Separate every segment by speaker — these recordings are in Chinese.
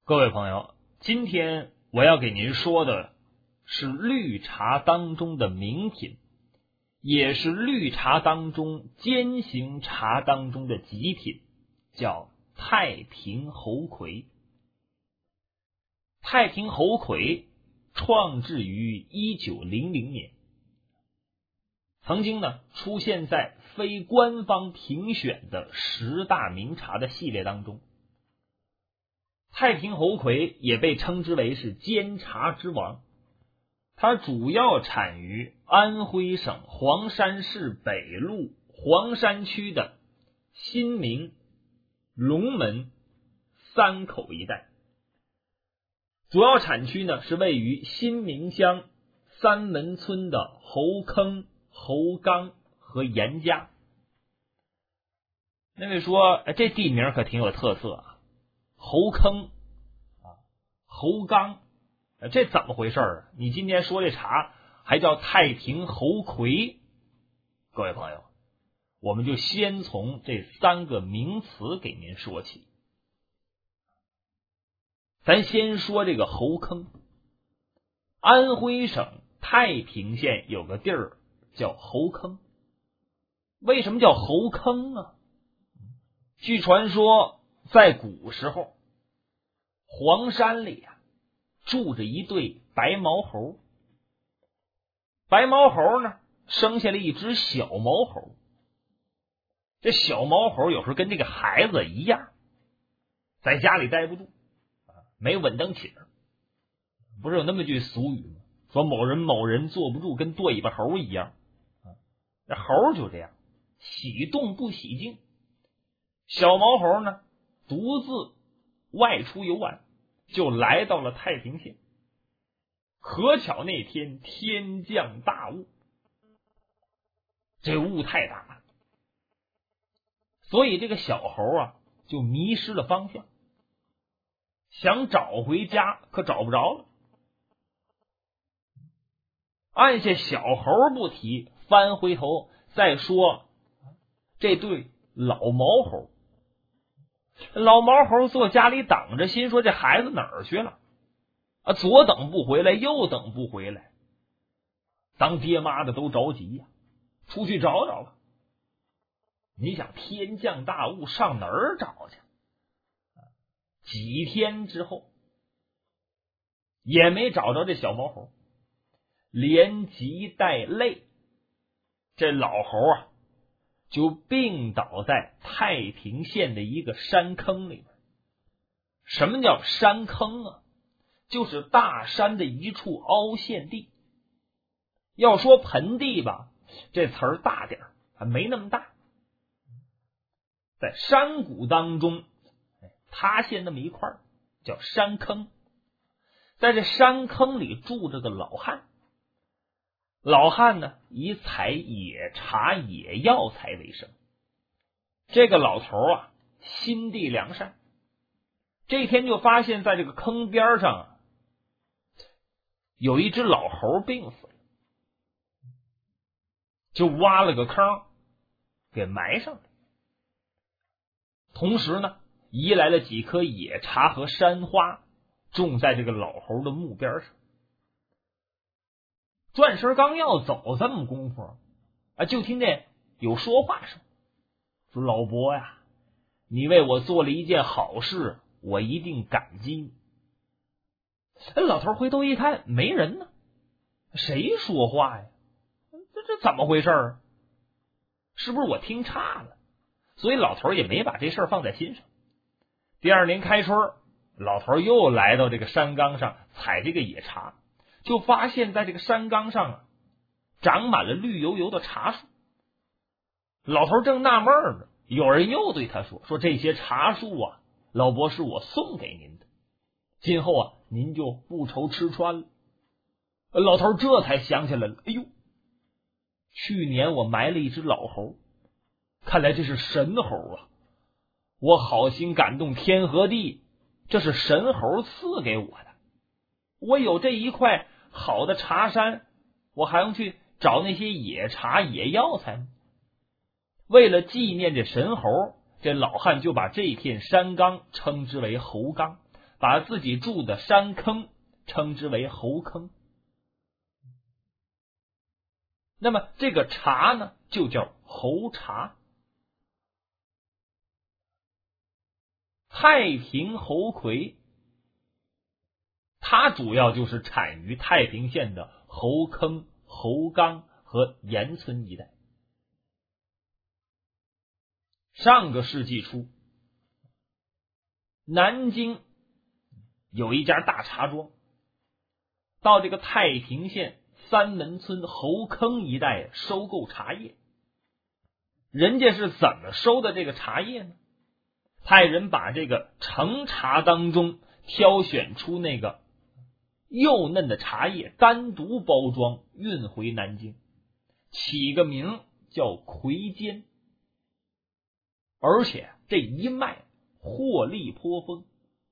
Speaker 1: 各位朋友，今天我要给您说的是绿茶当中的名品，也是绿茶当中尖形茶当中的极品，叫太平猴魁。太平猴魁创制于1900年，曾经呢出现在非官方评选的10大名茶的系列当中。太平猴魁也被称之为是煎茶之王，它主要产于安徽省黄山市北路黄山区的新民、龙门、三口一带。主要产区呢是位于新民乡三门村的猴坑、猴缸和严家。那位说这地名可挺有特色啊，猴坑猴缸，这怎么回事啊？你今天说这茶还叫太平猴魁？各位朋友，我们就先从这3个名词给您说起。咱先说这个猴坑。安徽省太平县有个地儿叫猴坑。为什么叫猴坑啊？据传说在古时候，黄山里住着一对白毛猴。白毛猴呢生下了一只小毛猴。这小毛猴有时候跟这个孩子一样，在家里待不住，没稳当起儿。不是有那么句俗语吗？说某人坐不住，跟对把猴一样。这猴就这样，喜动不喜静。小毛猴呢独自外出游玩，就来到了太平县。可巧那天天降大雾，这雾太大了，所以这个小猴就迷失了方向，想找回家可找不着了。按下小猴不提，翻回头再说这对老毛猴。老毛猴坐家里等着，心说这孩子哪儿去了左等不回来，右等不回来，当爹妈的都着急出去找找吧。你想天降大雾，上哪儿找去？几天之后也没找着这小毛猴，连急带累，这老猴就病倒在太平县的一个山坑里面。什么叫山坑啊？就是大山的一处凹陷地。要说盆地吧，这词儿大点儿，还没那么大。在山谷当中塌陷那么一块叫山坑。在这山坑里住着个老汉。老汉呢以采野茶野药材为生。这个老头心地良善，这天就发现在这个坑边上有一只老猴病死了，就挖了个坑给埋上了。同时呢移来了几棵野茶和山花，种在这个老猴的墓边上。转身刚要走，这么功夫就听见有说话声，说老伯呀，你为我做了一件好事，我一定感激你。老头回头一看，没人呢，谁说话呀？这怎么回事是不是我听差了？所以老头也没把这事放在心上。第二年开春，老头又来到这个山岗上采这个野茶，就发现在这个山岗上长满了绿油油的茶树。老头正纳闷呢，有人又对他说这些茶树老伯是我送给您的，今后您就不愁吃穿了。老头这才想起来了，哎呦，去年我埋了一只老猴，看来这是神猴我好心感动天和地，这是神猴赐给我的。我有这一块好的茶山，我还用去找那些野茶野药材吗？为了纪念这神猴，这老汉就把这片山岗称之为猴岗， 把自己住的山坑称之为猴坑。那么这个茶呢，就叫猴茶。太平猴魁，它主要就是产于太平县的猴坑、猴岗和盐村一带。上个世纪初，南京有一家大茶庄，到这个太平县三门村猴坑一带收购茶叶。人家是怎么收的这个茶叶呢？派人把这个成茶当中挑选出那个幼嫩的茶叶，单独包装运回南京，起个名叫魁坚。而且这一卖获利颇丰，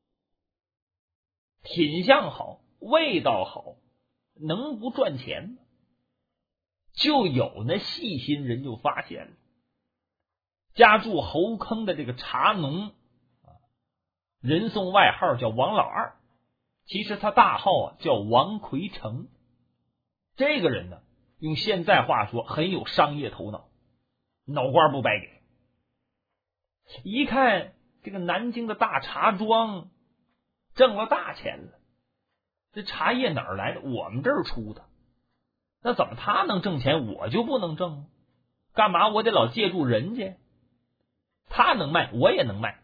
Speaker 1: 品相好，味道好，能不赚钱吗？就有那细心人就发现了，家住猴坑的这个茶农人送外号叫王老二，其实他大号叫王奎成。这个人呢，用现在话说很有商业头脑，脑瓜不白给。一看这个南京的大茶庄挣了大钱了，这茶叶哪儿来的？我们这儿出的，那怎么他能挣钱，我就不能挣呢？干嘛我得老借助人家？他能卖，我也能卖。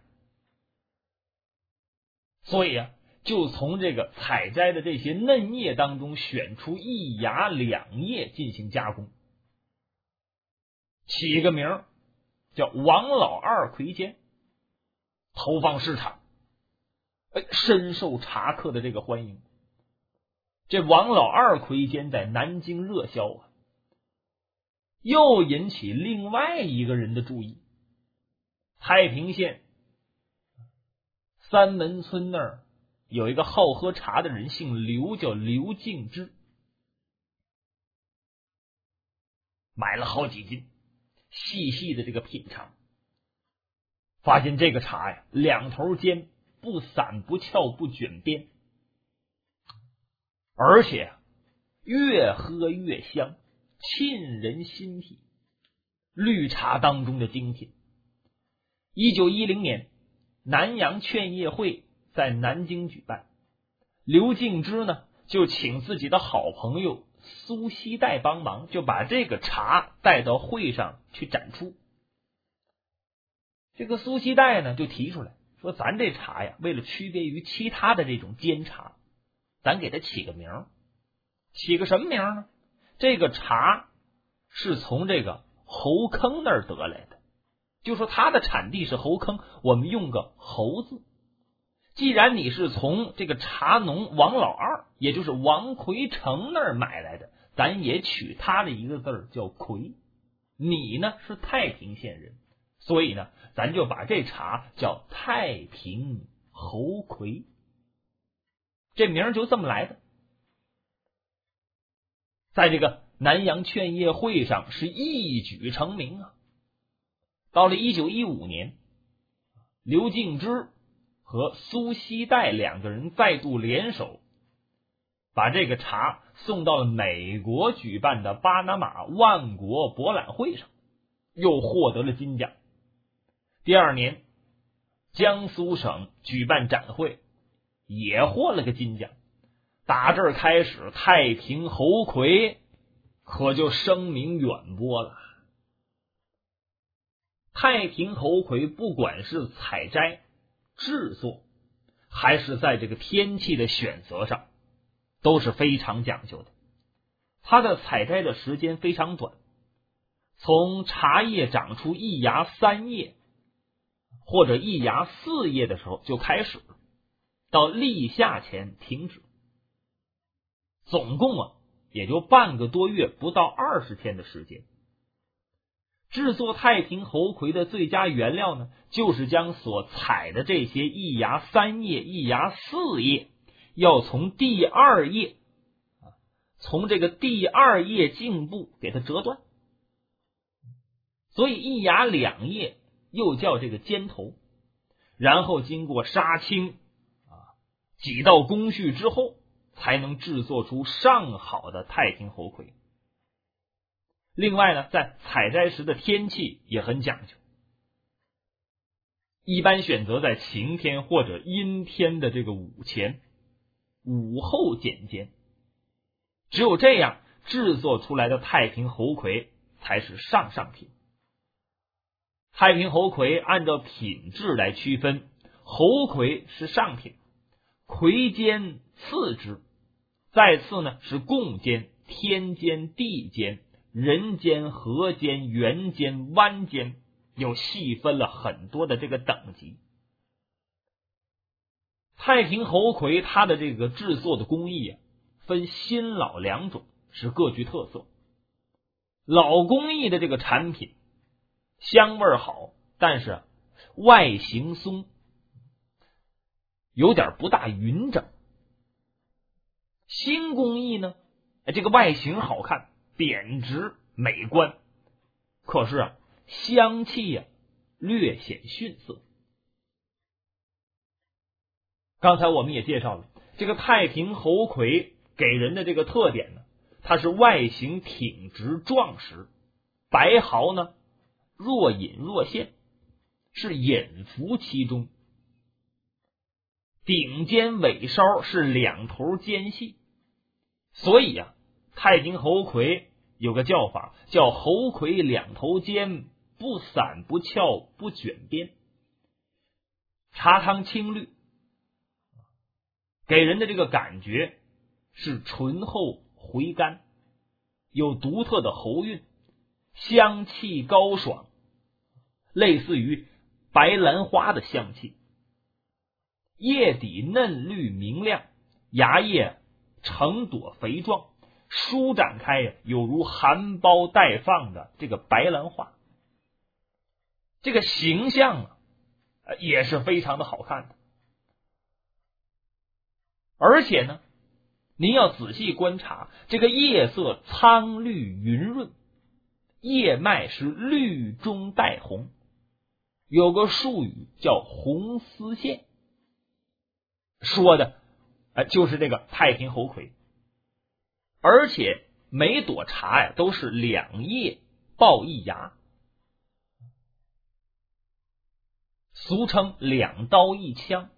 Speaker 1: 所以啊，就从这个采摘的这些嫩叶当中选出一芽两叶进行加工，起个名叫王老二魁坚，投放市场，深受茶客的这个欢迎。这王老二魁坚在南京热销啊，又引起另外一个人的注意。太平县三门村那儿有一个好喝茶的人，姓刘，叫刘敬之，买了好几斤，细细的这个品尝，发现这个茶呀，两头尖，不散不翘不卷边，而且越喝越香，沁人心脾，绿茶当中的精品。1910年南洋劝业会在南京举办，刘敬之呢就请自己的好朋友苏锡带帮忙，就把这个茶带到会上去展出。这个苏锡带呢就提出来说，咱这茶呀，为了区别于其他的这种煎茶，咱给它起个名，起个什么名呢？这个茶是从这个猴坑那儿得来的，就说它的产地是猴坑，我们用个猴字。既然你是从这个茶农王老二，也就是王奎成那儿买来的，咱也取他的一个字叫奎。你呢是太平县人，所以呢咱就把这茶叫太平猴魁，这名就这么来的。在这个南洋劝业会上是一举成名啊。到了1915年，刘敬之和苏锡带两个人再度联手，把这个茶送到了美国举办的巴拿马万国博览会上，又获得了金奖。第二年，江苏省举办展会，也获了个金奖。打这儿开始，太平猴魁可就声名远播了。太平猴魁不管是采摘、制作，还是在这个天气的选择上，都是非常讲究的。它的采摘的时间非常短，从茶叶长出一芽三叶或者一芽四叶的时候就开始，到立夏前停止，总共也就半个多月，不到20天的时间。制作太平猴魁的最佳原料呢，就是将所采的这些一芽三叶、一芽四叶，要从第二叶，从这个第二叶茎部给它折断，所以一芽两叶又叫这个尖头，然后经过杀青几道工序之后，才能制作出上好的太平猴魁。另外呢，在采摘时的天气也很讲究，一般选择在晴天或者阴天的这个午前，午后剪尖，只有这样制作出来的太平猴魁才是上品。太平猴魁按照品质来区分，猴魁是上品，魁尖次之，再次呢是贡尖、天尖、地尖、人尖、河尖、圆尖、弯尖，又细分了很多的这个等级。太平猴魁它的这个制作的工艺分新老两种，是各具特色。老工艺的这个产品香味好，但是外形松，有点不大匀整。新工艺呢，这个外形好看，扁直美观，可是香气略显逊色。刚才我们也介绍了，这个太平猴魁给人的这个特点呢，它是外形挺直壮实，白毫呢若隐若现，是隐伏其中，顶尖尾梢是两头尖细，所以太平猴魁有个叫法叫猴魁两头尖，不散不翘不卷边，茶汤青绿，给人的这个感觉是醇厚回甘，有独特的喉韵，香气高爽，类似于白兰花的香气，叶底嫩绿明亮，芽叶成朵肥壮，舒展开有如含苞待放的这个白兰花。这个形象也是非常的好看的。而且呢，您要仔细观察，这个叶色苍绿匀润，叶脉是绿中带红，有个术语叫红丝线，说的就是这个太平猴魁。而且每朵茶都是两叶抱一芽，俗称两刀一枪。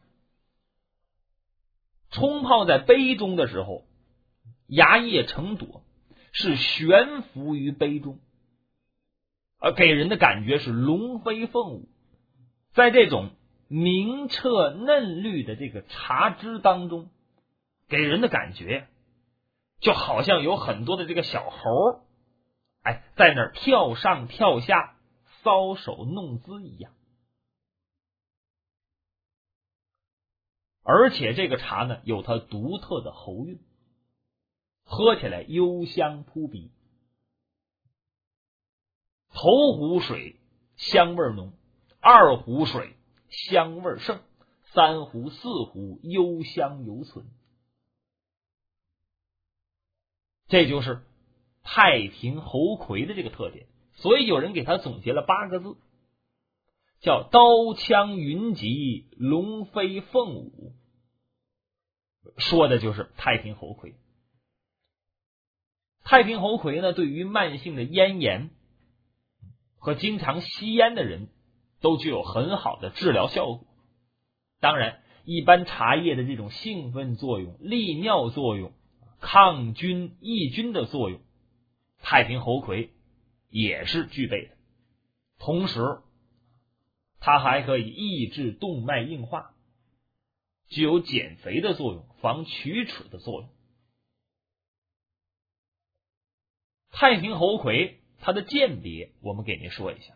Speaker 1: 冲泡在杯中的时候，芽叶成朵，是悬浮于杯中，给人的感觉是龙飞凤舞。在这种明澈嫩绿的这个茶汁当中，给人的感觉就好像有很多的这个小猴在那儿跳上跳下，搔首弄姿一样。而且这个茶呢，有它独特的喉韵，喝起来幽香扑鼻。头壶水香味浓，二壶水香味盛，三壶四壶幽香犹存。这就是太平猴魁的这个特点，所以有人给它总结了8个字，叫刀枪云集，龙飞凤舞，说的就是太平猴魁。太平猴魁呢，对于慢性的咽炎和经常吸烟的人都具有很好的治疗效果。当然，一般茶叶的这种兴奋作用、利尿作用、抗菌抑菌的作用，太平猴魁也是具备的。同时它还可以抑制动脉硬化，具有减肥的作用，防龋齿的作用。太平猴魁它的鉴别我们给您说一下。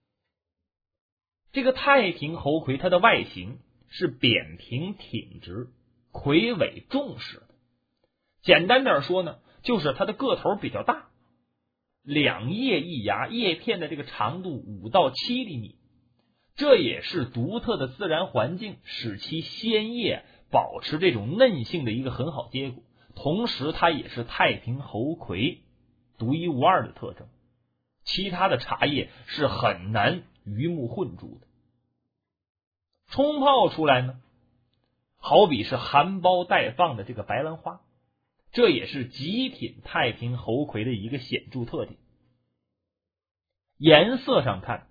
Speaker 1: 这个太平猴魁它的外形是扁平挺直，魁尾重实的。简单点说呢，就是它的个头比较大，两叶一芽，叶片的这个长度5到7厘米，这也是独特的自然环境使其鲜叶保持这种嫩性的一个很好结果。同时它也是太平猴魁独一无二的特征，其他的茶叶是很难鱼目混珠的。冲泡出来呢， 好比是含苞待放的这个白兰花，这也是极品太平猴魁的一个显著特点。颜色上看，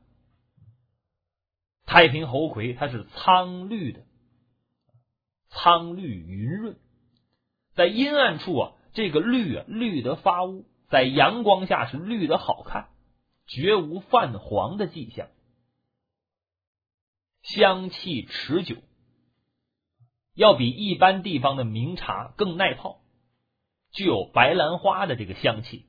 Speaker 1: 太平猴魁它是苍绿的，苍绿匀润，在阴暗处啊，这个绿得发乌，在阳光下是绿得好看，绝无泛黄的迹象。香气持久，要比一般地方的名茶更耐泡，具有白兰花的这个香气。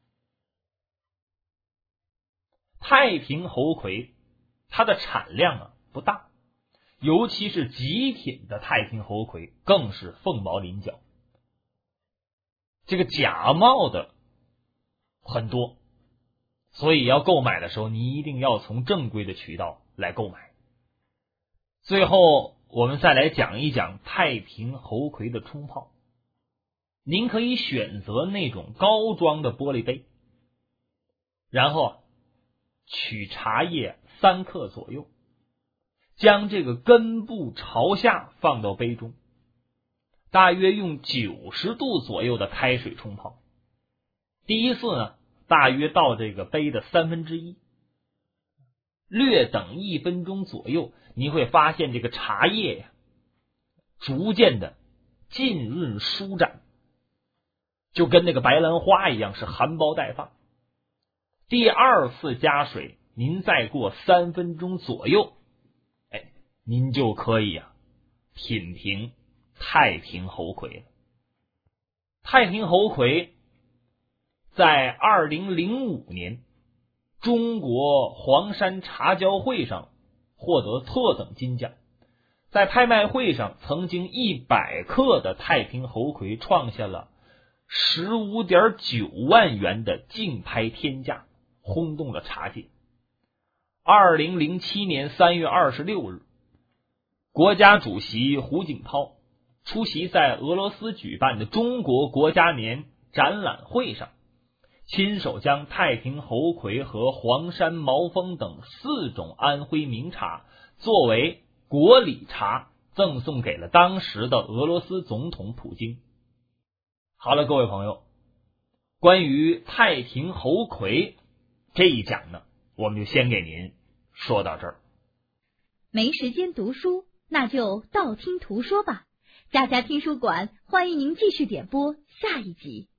Speaker 1: 太平猴魁它的产量不大，尤其是极品的太平猴魁更是凤毛麟角，这个假冒的很多，所以要购买的时候你一定要从正规的渠道来购买。最后我们再来讲一讲太平猴魁的冲泡。您可以选择那种高装的玻璃杯，然后取茶叶3克左右，将这个根部朝下放到杯中，大约用90度左右的开水冲泡。第一次呢，大约倒这个杯的1/3，略等1分钟左右，你会发现这个茶叶呀，逐渐的浸润舒展，就跟那个白兰花一样，是含苞待放。第二次加水，您再过3分钟左右，您就可以品评太平猴魁了。太平猴魁在2005年中国黄山茶交会上获得特等金奖，在拍卖会上曾经100克的太平猴魁创下了15.9万元的竞拍天价，轰动了茶界。2007年3月26日，国家主席胡锦涛出席在俄罗斯举办的中国国家年展览会上，亲手将太平猴魁和黄山毛峰等4种安徽名茶作为国礼茶赠送给了当时的俄罗斯总统普京。好了，各位朋友，关于太平猴魁这一讲呢，我们就先给您说到这儿。
Speaker 2: 没时间读书，那就道听途说吧。家家听书馆欢迎您继续点播下一集。